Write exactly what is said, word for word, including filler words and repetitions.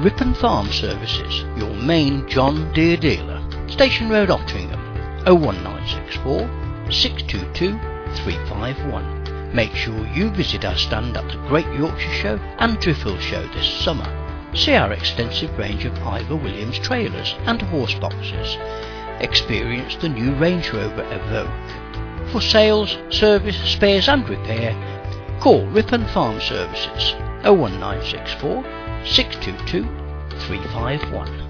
Ripon Farm Services, your main John Deere dealer. Station Road, Altrincham, oh one nine six four, six two two, three five one. Make sure you visit our stand at the Great Yorkshire Show and Driffield Show this summer. See our extensive range of Ivor Williams trailers and horse boxes. Experience the new Range Rover Evoque. For sales, service, spares and repair, call Ripon Farm Services oh one nine six four, six two two, three five one.